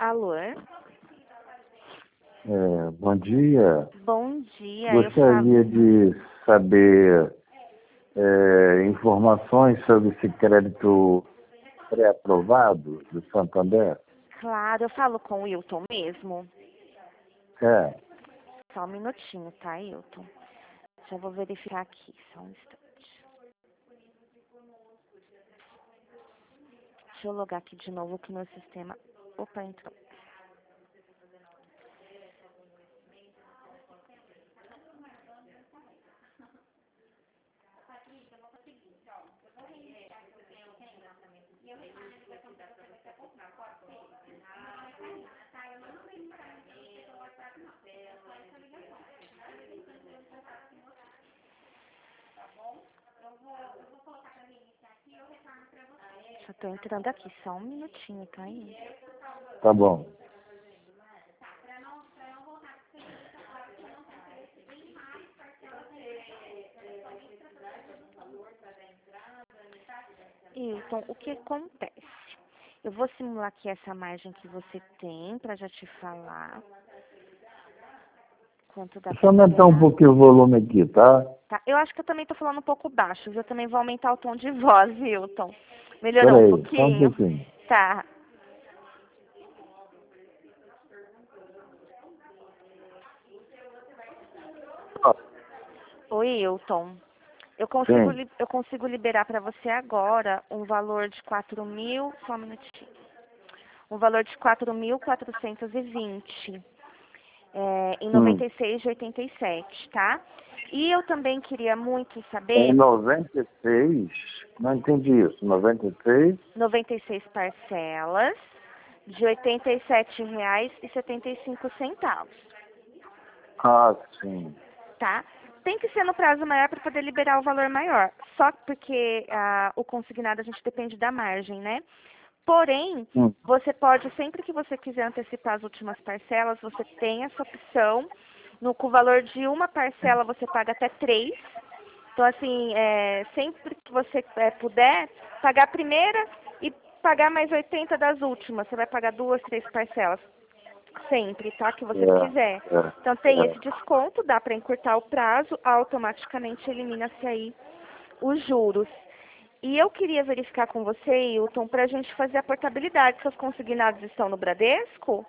Alô? Bom dia. Bom dia. Gostaria de saber informações sobre esse crédito pré-aprovado do Santander. Claro, eu falo com o Wilton mesmo. É, Só um minutinho, tá, Wilton? Já vou verificar aqui, só um instante. Deixa eu logar aqui de novo que meu sistema... Opa, entrou. Já tô entrando aqui, só um minutinho, tá aí? tá bom. Wilton, o que acontece? Eu vou simular aqui essa margem que você tem, pra já te falar quanto dá Deixa eu pra aumentar um liberar. pouquinho o volume aqui, tá? Tá, eu acho que eu também tô falando um pouco baixo, viu? Eu também vou aumentar o tom de voz, Wilton. Melhorou um Peraí, só um pouquinho? pouquinho. Tá. Oi, Wilton. Sim. Eu consigo liberar para você agora um valor de 4.000, só um minutinho. Um valor de 4.420 em Hum. 96,87, tá? E eu também queria muito Em saber 96, não entendi isso. 96? 96 parcelas de R$ 87,75, Ah, sim. tá? Tem que ser no prazo maior para poder liberar o valor maior. Só porque o consignado a gente depende da margem, né? Porém, Hum. você pode, sempre que você quiser antecipar as últimas parcelas, você tem essa opção. Com o valor de uma parcela, você paga até 3. Então, assim, sempre que você puder, pagar a primeira e pagar mais 80 das últimas. Você vai pagar 2, 3 parcelas. Sempre, tá? Que você quiser. Então, tem esse desconto, dá para encurtar o prazo, automaticamente elimina-se aí os juros. E eu queria verificar com você, Hilton, para a gente fazer a portabilidade. Seus consignados estão no Bradesco?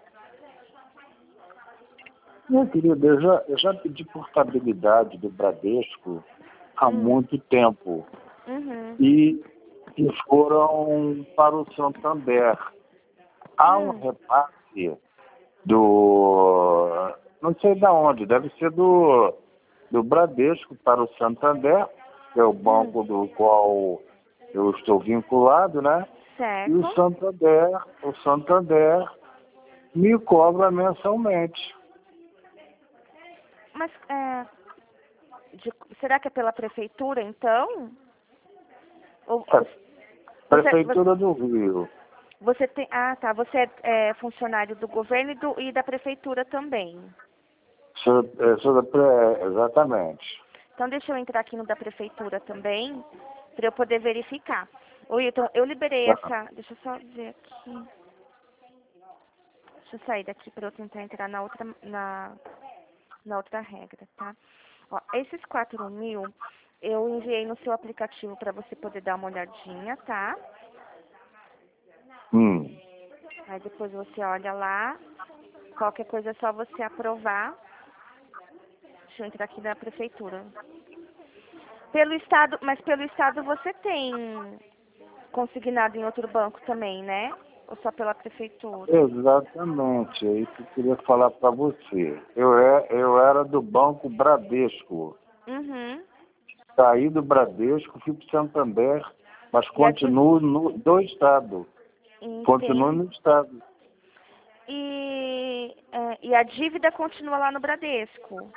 Meu querido, eu já pedi portabilidade do Bradesco há muito tempo Uhum. e foram para o Santander. Há um repasse não sei de onde, deve ser do Bradesco para o Santander, que é o banco do qual eu estou vinculado, né? E Certo. o Santander me cobra mensalmente. Mas, será que é pela prefeitura, então? Ou, Prefeitura do Rio. você tem... Ah, tá. Você é funcionário do governo e da prefeitura também. Exatamente. Então, deixa eu entrar aqui no da prefeitura também, para eu poder verificar. Oi, então, eu liberei essa... Deixa eu só ver aqui. Deixa eu sair daqui para eu tentar entrar na outra regra, tá? Ó, esses 4.000, eu enviei no seu aplicativo para você poder dar uma olhadinha, tá? Aí depois você olha lá. Qualquer coisa é só você aprovar. Deixa eu entrar aqui na prefeitura. Mas pelo estado você tem consignado em outro banco também, né? Ou só pela prefeitura? Exatamente, é isso que eu queria falar para você. Eu era do Banco Bradesco. Uhum. Saí do Bradesco, fui para o Santander, mas E a continuo do Estado. Continuo Entendo. no Estado. E a dívida continua lá no Bradesco.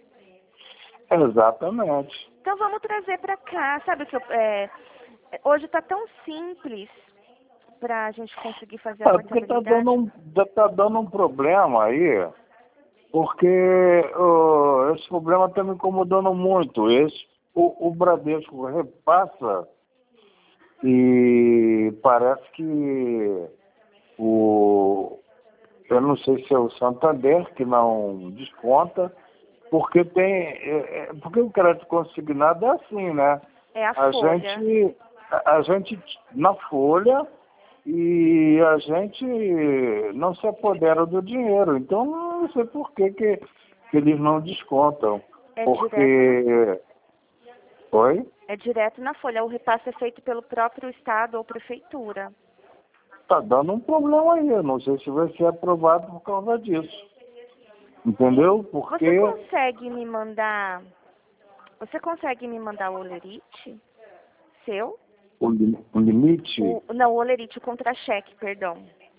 Exatamente. Então vamos trazer para cá, sabe o que hoje está tão simples para a gente conseguir fazer a Porque portabilidade. tá dando um problema aí, porque esse problema está me incomodando muito. O Bradesco repassa e parece que eu não sei se é o Santander que não desconta, porque porque o crédito consignado é assim, né? É a A folha. gente na folha e a gente não se apodera do dinheiro. Então, não sei por que eles não descontam. É direto na, Porque... Oi? é direto na folha. O repasse é feito pelo próprio estado ou prefeitura. Tá dando um problema aí. Eu não sei se vai ser aprovado por causa disso. Entendeu? Você Porque consegue me mandar... Você consegue me mandar o olerite seu? o limite... Não, o olerite, o contra-cheque, perdão.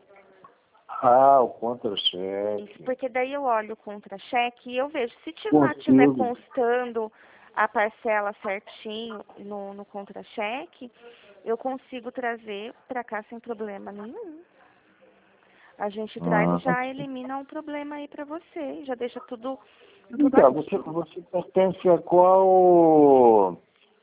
Ah, o Isso, contra-cheque. porque daí eu olho o contra-cheque e eu vejo, se tiver Consigo. constando a parcela certinho no contra-cheque, eu consigo trazer para cá sem problema nenhum. A gente traz e Ah, já elimina um problema aí para você, já deixa tudo então, aqui. você pertence a qual...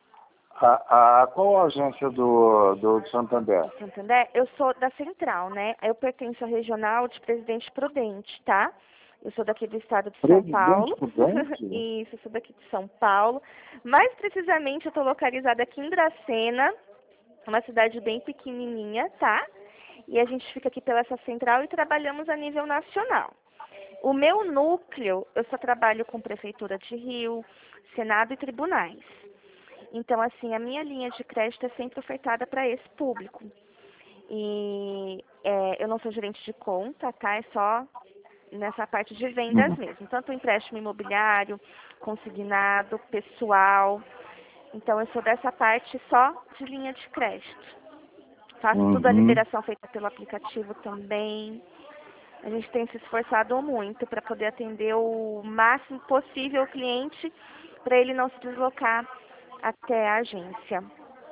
A qual agência do Santander? Santander, eu sou da Central, né? Eu pertenço à regional de Presidente Prudente, tá? Eu sou daqui do estado de São Presidente Paulo. Prudente? Isso, eu sou daqui de São Paulo. Mais precisamente, eu estou localizada aqui em Dracena, uma cidade bem pequenininha, tá? E a gente fica aqui pela essa central e trabalhamos a nível nacional. O meu núcleo, eu só trabalho com Prefeitura de Rio, Senado e tribunais. Então, assim, a minha linha de crédito é sempre ofertada para esse público. E eu não sou gerente de conta, tá? É só nessa parte de vendas Uhum. mesmo. Tanto empréstimo imobiliário, consignado, pessoal. Então, eu sou dessa parte só de linha de crédito. Faço tudo a Uhum. liberação feita pelo aplicativo também. A gente tem se esforçado muito para poder atender o máximo possível o cliente, para ele não se deslocar até a agência.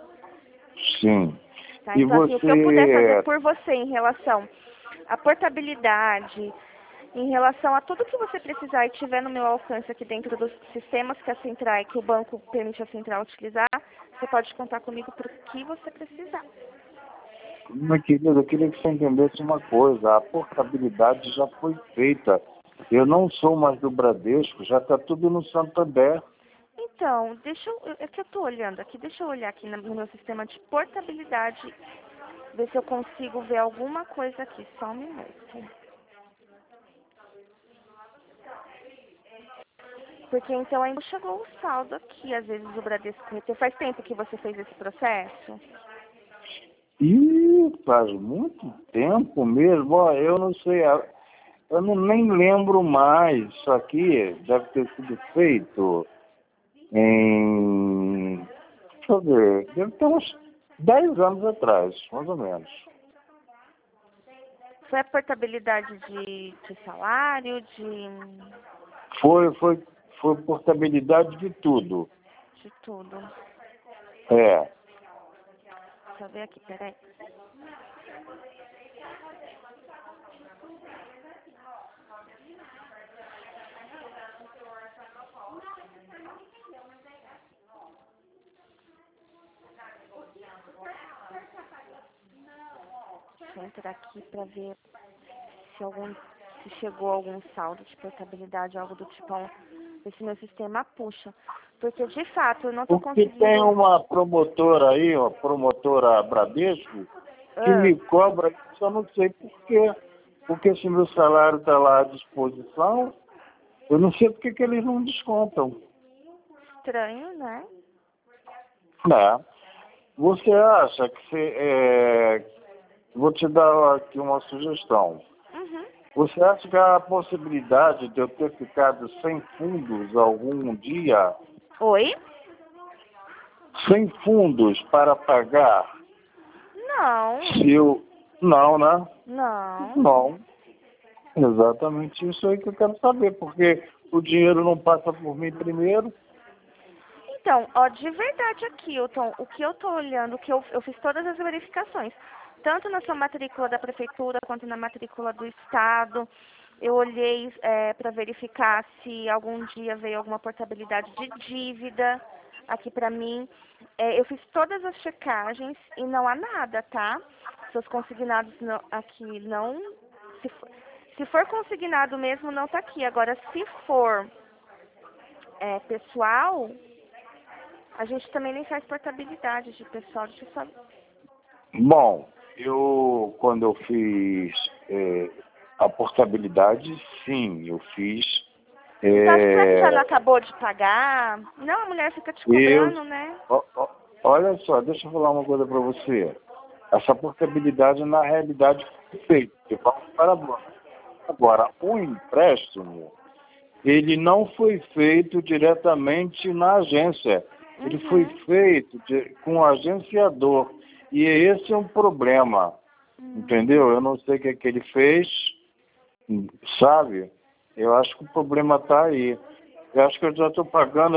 Sim. Tá? E Então, assim, o que eu puder fazer você... por você em relação à portabilidade, em relação a tudo que você precisar e tiver no meu alcance aqui dentro dos sistemas que a Central, que o banco permite a Central utilizar, você pode contar comigo para o que você precisar. Meu querido, eu queria que você entendesse uma coisa. A portabilidade já foi feita. Eu não sou mais do Bradesco, já está tudo no Santander. Então, é que eu estou olhando aqui, deixa eu olhar aqui no meu sistema de portabilidade, ver se eu consigo ver alguma coisa aqui, só um minuto. Porque então ainda chegou o saldo aqui, às vezes o Bradesco reteu. Faz tempo que você fez esse processo? E faz muito tempo mesmo. Ó, eu não sei, eu não nem lembro mais. Isso aqui deve ter sido feito em... Deixa eu ver, deve ter uns 10 anos atrás, mais ou menos. Foi a portabilidade de salário, Foi portabilidade de tudo. de tudo. É. Deixa eu ver aqui, peraí. Deixa eu entrar aqui pra ver se chegou algum saldo de portabilidade, algo do tipo, esse meu sistema puxa. Porque de fato eu não estou Porque tem conseguindo. uma promotora aí, uma promotora Bradesco, que Ah, me cobra, só não sei por quê. Porque se meu salário está lá à disposição, eu não sei por que eles não descontam. estranho, né? Né? Você acha que vou te dar aqui uma sugestão. Uhum. Você acha que há a possibilidade de eu ter ficado sem fundos algum dia? Oi? Sem fundos para pagar? Não, Se eu... Não, né? não. Não. Exatamente isso aí que eu quero saber, porque o dinheiro não passa por mim primeiro. Então, ó, de verdade aqui, Hilton, o que eu tô olhando, eu fiz todas as verificações, tanto na sua matrícula da prefeitura quanto na matrícula do estado. Eu olhei para verificar se algum dia veio alguma portabilidade de dívida aqui para mim. Eu fiz todas as checagens e não há nada, tá? Seus consignados aqui não. Se Se for consignado mesmo, não tá aqui. Agora, se for pessoal, a gente também nem faz portabilidade de pessoal. Deixa eu só... Bom, quando eu fiz a portabilidade, sim, eu fiz. Então, acho que será que já não acabou de pagar? Não, a mulher fica te cobrando, né? Olha só, deixa eu falar uma coisa para você. Essa portabilidade, na realidade, foi feita. Eu falo para agora, o empréstimo, ele não foi feito diretamente na agência. Ele foi feito com o agenciador. E esse é um problema. Entendeu? Eu não sei o que é que ele fez, sabe? Eu acho que o problema está aí. Eu acho que eu já estou pagando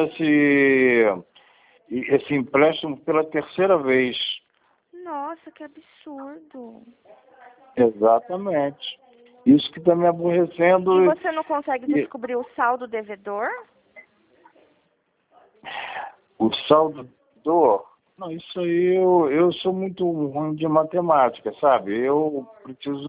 esse empréstimo pela terceira vez. Nossa, que absurdo. Exatamente. Isso que está me aborrecendo. E você não consegue descobrir o saldo devedor? O saldo devedor? Não, isso aí eu sou muito ruim de matemática, sabe? Eu preciso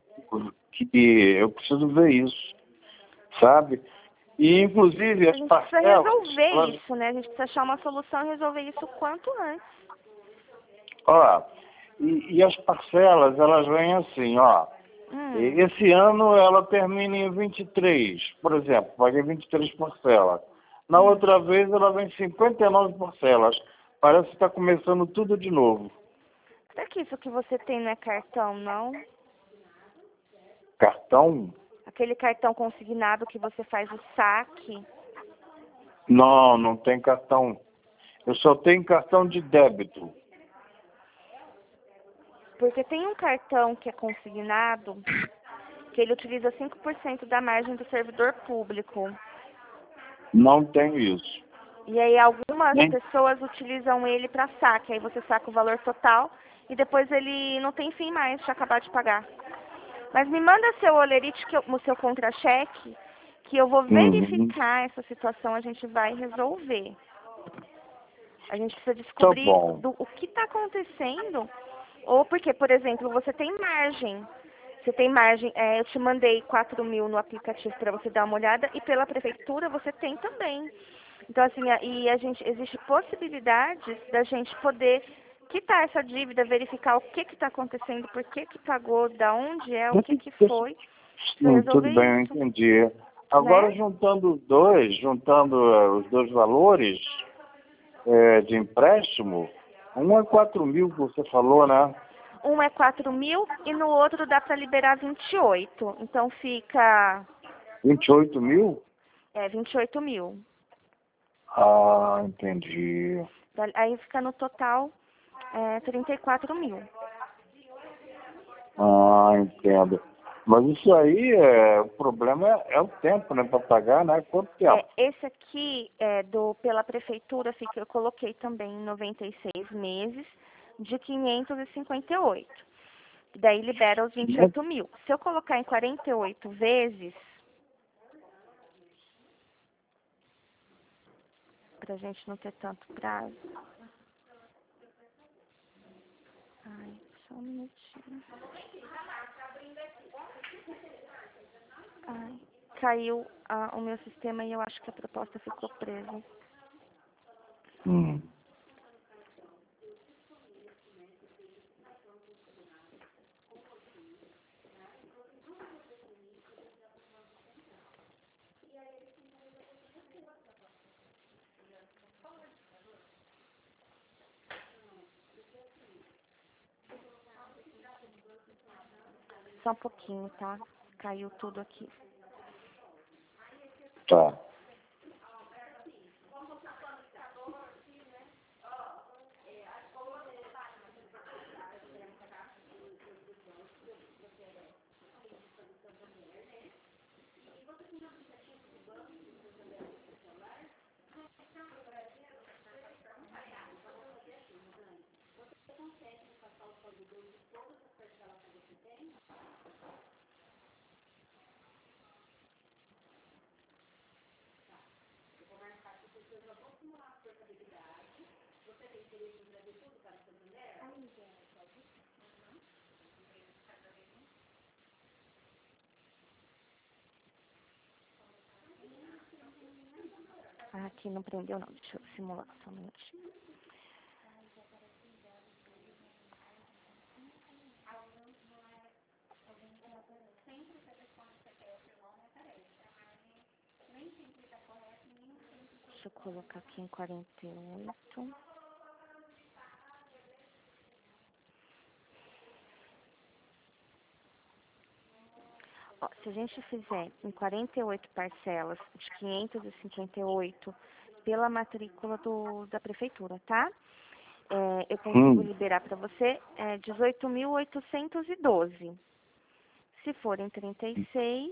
ver isso, sabe? E inclusive as parcelas. A gente precisa resolver isso, né? A gente precisa achar uma solução e resolver isso o quanto antes. Ó, e as parcelas, elas vêm assim, ó. Esse ano ela termina em 23, por exemplo, paguei 23 parcelas. Na outra vez ela vem 59 parcelas. Parece que está começando tudo de novo. Será que isso que você tem não é cartão, não? Cartão? Aquele cartão consignado que você faz o saque. Não, não tem cartão. Eu só tenho cartão de débito. Porque tem um cartão que é consignado, que ele utiliza 5% da margem do servidor público. Não tenho isso. E aí algumas pessoas utilizam ele para saque. Aí você saca o valor total e depois ele não tem fim mais de acabar de pagar. Mas me manda seu olerite, o seu contra-cheque, que eu vou verificar essa situação, a gente vai resolver. A gente precisa descobrir o que está acontecendo. Ou porque, por exemplo, você tem margem. Você tem margem, eu te mandei 4.000 no aplicativo para você dar uma olhada e pela prefeitura você tem também. Então, assim, existe possibilidades da gente poder quitar essa dívida, verificar o que está acontecendo, por que pagou, da onde é, o que foi. Sim, tudo bem, eu entendi. Agora, né? juntando os dois valores de empréstimo, um é 4.000 que você falou, né? Um é 4.000 e no outro dá para liberar 28. Então fica... 28.000? 28.000. Ah, entendi. Aí fica no total 34.000. Ah, entendo. Mas isso aí, o problema é o tempo, né, para pagar, né? Quanto tempo? Esse aqui, pela prefeitura, eu coloquei também em 96 meses, de 558. Daí libera os 28.000. Se eu colocar em 48 vezes, pra gente não ter tanto prazo. Ai, só um minutinho. Ai, caiu o meu sistema e eu acho que a proposta ficou presa. Só um pouquinho, tá? Caiu tudo aqui. Tá. Ah, aqui não prendeu não, deixa eu simular só um minutinho. Deixa eu colocar aqui em 48. Ó, se a gente fizer em 48 parcelas de 558 pela matrícula da prefeitura, tá? Eu consigo liberar para você 18.812. Se forem 36,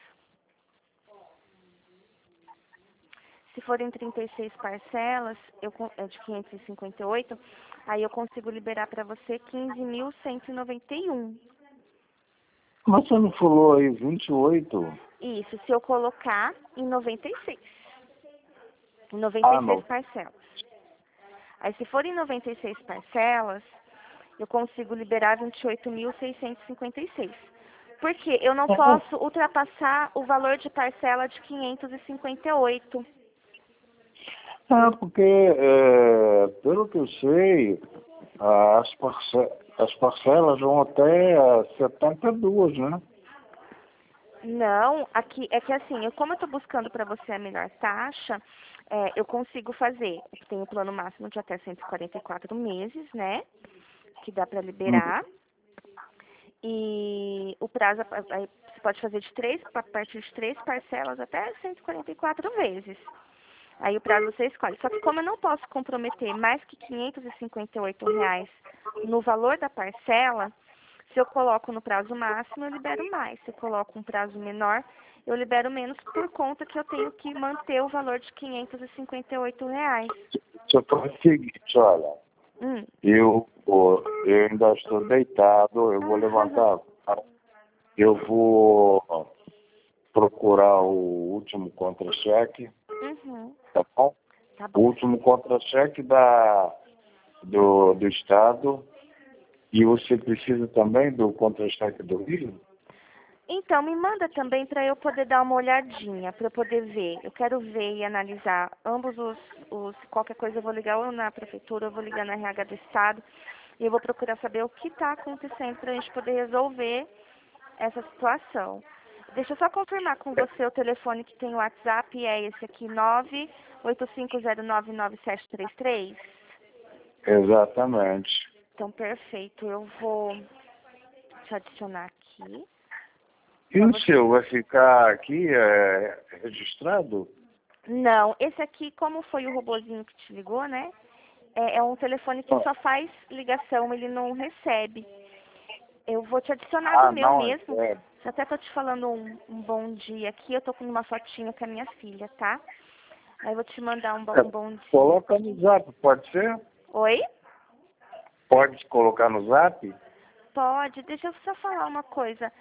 se forem 36 parcelas, de 558, aí eu consigo liberar para você 15.191. Mas você não falou aí 28? Isso, se eu colocar em 96. Em 96 parcelas. Aí, se forem 96 parcelas, eu consigo liberar 28.656. Porque eu não posso ultrapassar o valor de parcela de 558. Porque, pelo que eu sei, as parcelas vão até 72, né? Não, aqui é que assim, como eu estou buscando para você a melhor taxa, eu consigo fazer. Tem o plano máximo de até 144 meses, né? Que dá para liberar. E o prazo, aí você pode fazer a partir de 3 parcelas até 144 vezes. Aí o prazo você escolhe. Só que como eu não posso comprometer mais que R$ 558 no valor da parcela, se eu coloco no prazo máximo, eu libero mais. Se eu coloco um prazo menor, eu libero menos por conta que eu tenho que manter o valor de R$ 558. Deixa eu fazer o seguinte, olha. Eu ainda estou deitado, eu vou levantar. Eu vou procurar o último contra-cheque, tá bom? Tá bom. O último contra-cheque do Estado. E você precisa também do contra-cheque do Rio? Então, me manda também para eu poder dar uma olhadinha, para eu poder ver. Eu quero ver e analisar ambos qualquer coisa eu vou ligar ou na prefeitura, eu vou ligar na RH do Estado, e eu vou procurar saber o que está acontecendo para a gente poder resolver essa situação. Deixa eu só confirmar com você o telefone que tem o WhatsApp, é esse aqui, 985099733. Exatamente. Então, perfeito. Eu vou te adicionar aqui. E o seu vai ficar aqui registrado? Não, esse aqui, como foi o robozinho que te ligou, né? É um telefone que só faz ligação, ele não recebe. Eu vou te adicionar do meu mesmo. Até tô te falando um bom dia aqui. Eu tô com uma fotinha com a minha filha, tá? Aí eu vou te mandar um bom dia. Coloca no Zap, pode ser? Oi? Pode colocar no Zap? Pode. Deixa eu só falar uma coisa.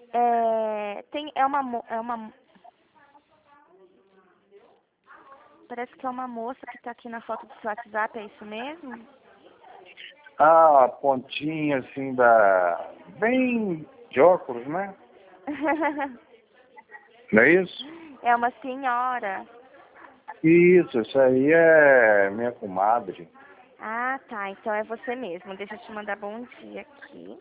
Parece que é uma moça que tá aqui na foto do seu WhatsApp, é isso mesmo? A pontinha assim bem de óculos, né? Não é isso? É uma senhora. Isso aí é minha comadre. Ah, tá. Então é você mesmo. Deixa eu te mandar bom dia aqui.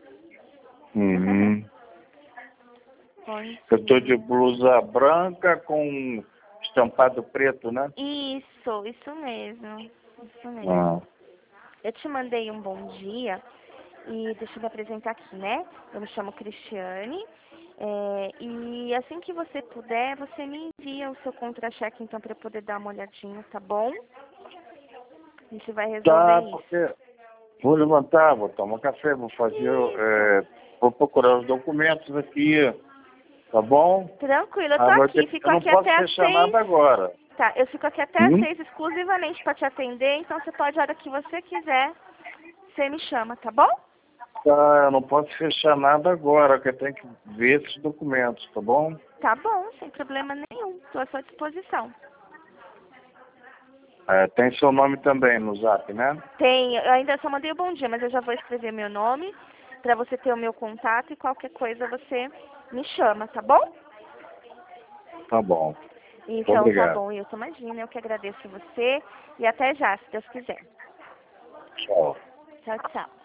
Bom dia. Eu tô de blusa branca com estampado preto, né? Isso mesmo. Isso mesmo. Eu te mandei um bom dia e deixa eu me apresentar aqui, né? Eu me chamo Cristiane. E assim que você puder, você me envia o seu contra-cheque, então, para eu poder dar uma olhadinha, tá bom? A gente vai resolver isso. Porque vou levantar, vou tomar café, vou fazer, vou procurar os documentos aqui, tá bom? Tranquilo, eu tô aqui, fico aqui até às 6. Não posso fechar nada agora. Tá, eu fico aqui até às 6 exclusivamente para te atender, então você pode, a hora que você quiser, você me chama, tá bom? Tá, eu não posso fechar nada agora, porque eu tenho que ver esses documentos, tá bom? Tá bom, sem problema nenhum, estou à sua disposição. Tem seu nome também no Zap, né? Tem, eu ainda só mandei o bom dia, mas eu já vou escrever meu nome para você ter o meu contato e qualquer coisa você me chama, tá bom? Tá bom. Então tá Obrigado. bom, Wilson, imagina, eu que agradeço você e até já, se Deus quiser. Tchau. Tchau, tchau.